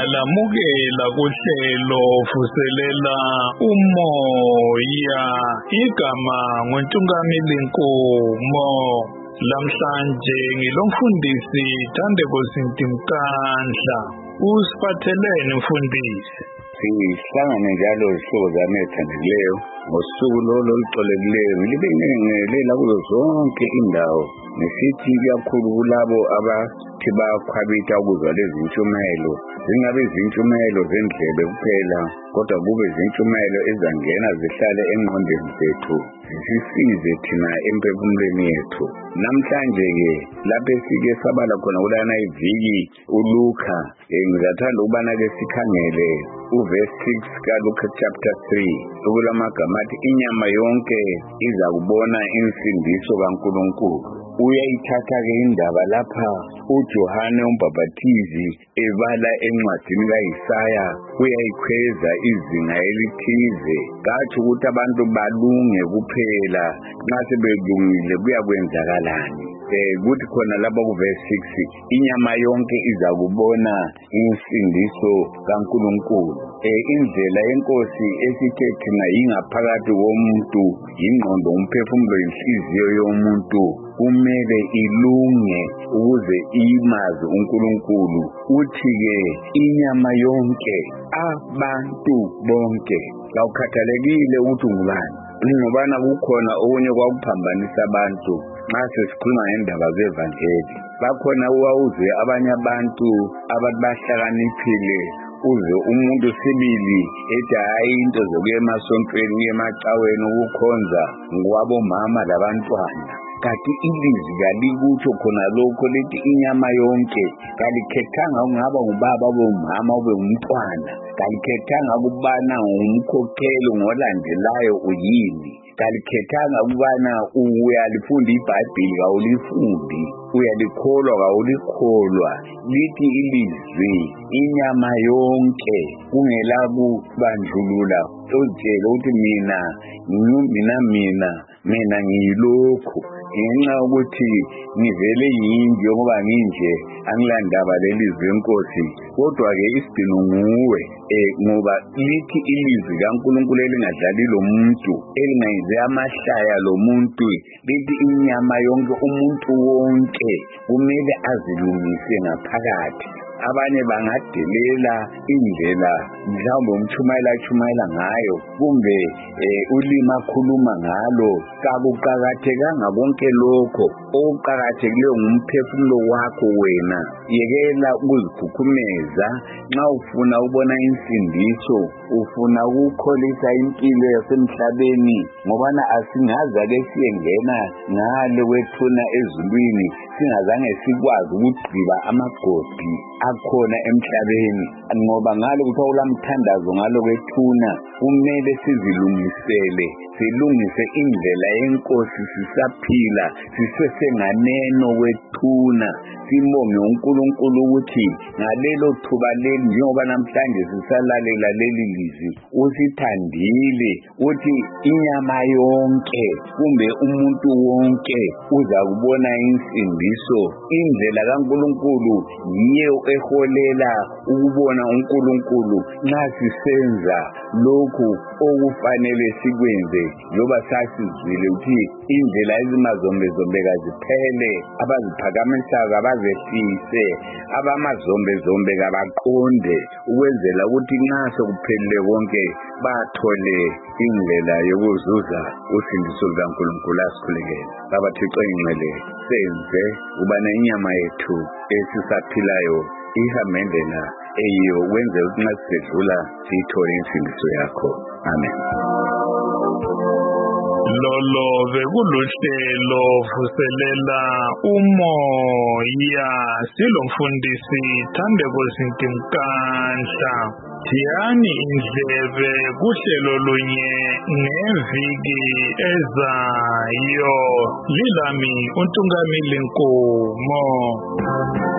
Siyalamukela kuhlelo vuselela umoya. Igama nguNtungamili Nkomo. Lamhlanje ngilomfundisi Thandeko Sintimkandla. Usiphathelene mfundisi? Sihlangane njalo zihlobo zami ezithandileyo ngosuku oluxolekileyo ngilibelela kuzo zonke indawo nesithi kakhulu kulabo abathi bakhwabitha ukuzwa lezi ntshumayelo zingabe izintshumayelo zendlebe kuphela kodwa kube izintshumayelo ezangena zihlale engqondweni zethu zisisize thina emphefumulweni yethu. Namhlanje ke lapho esike sabala khona kulana iviki uLuka ngizathanda ukubana ke sikhangele uverse 6 kaLuka chapter 3 okulamagama athi inyama yonke iza kubona insindiso kaNkulunkulu. Uyayithatha ke indaba lapha uJohane uMbhaphathizi ebala encwadini kaIsaya uyayikhweza izinga elithize kathi ukuthi abantu balunge kuphela nxa sebelungile kuyakwenzakalani. Kuthi khona lapha kuverse 6 inyama yonke iza kubona insindiso kaNkulunkulu. Indlela yenkosi esithe thina ingaphakathi komuntu ingqondo umphefumulo inhliziyo yomuntu kumele ilunge ukuze imazi uNkulunkulu. Uthi ke inyama yonke abantu bonke awukhathalekile ukuthi ungubani ngobana kukhona okunye kwakuphambanisa abantu nxa sesikhuluma ngendaba zevangeli. Bakhona uwawuze abanye abantu abahlakaniphile uze umuntu sibili ethi hayi into zokuya emasontweni emacaweni ukukhonza ngokwabomama labantwana. Kanti ilizwi kalikutsho khona lokho lithi inyama yonke kalikhethanga ungaba ngubaba bomama ube umntwana kalikhethanga ukubana ngumkhokheli ngolandelayo uyini kalikhethanga ukubana uyalifunda iBhayibheli kawulifundi uyalikholwa kawulikholwa. Lithi ilizwi inyama yonke kungela kubandlulula utshela ukuthi mina ngiyilokhu ngenxa ukuthi ngivele yinje ngoba nginje angilandaba lelizwi lenkosi kodwa ke isidino nguwe ngoba lithi ilizwi kaNkulunkulu elingadlali lo muntu elingayize amahlaya lo muntu lithi inyama yonke umuntu wonke kumele azilungise ngaphakathi. Abanye bangadelela indlela mhlawumbe umtshumayela ngayo kumbe ulima khuluma ngalo kakuqakathekanga konke lokho. Okuqakathekileyo ngumphefumulo wakho wena. Yekela ukuzikhukhumeza nxa ufuna ubona insindiso ufuna ukukholisa impilo yasemhlabeni ngobana asingaza ke siyengena ngale wethuna ezulwini singazange sikwazi ukugqiba amagodi akhona emhlabeni ngoba ngalo kuthiwa ulamthandazo ngalo kwethuna kumele sizilungisele silungise indlela yenkosi sisaphila sisesenganeno wethuna simbonge uNkulunkulu ukuthi ngalelo thuba leli njengoba namhlanje sisalalela leli lizwi usithandile uthi inyama yonke kumbe umuntu wonke uza kubona insindiso. Indlela kaNkulunkulu yiyo eholela ukubona uNkulunkulu nxa sisenza lokhu okufanele sikwenze njoba sasizwile ukuthi indlela ezimazombe kaziphele abaziphakamisa abazehlise abamazombe kabaqonde ukwenzela ukuthi nxa sokuphelile konke bathole indlela yokuzuza usindiso lukaNkulunkulu. Asikhulekele Baba Thixo ingcwele senze ubana inyama yethu esisaphilayo ihambendlela eyiyo wenze ukuthi nxa sisedlula siyithole insindiso yakho. Amen. Lolo bekuluhlelo vuselela umoya silomfundisi Thandeko Sintimkandla. Thiyani indlebe kuhlelo lunye ngeviki ezayo. Lilami uNtungamili Nkomo.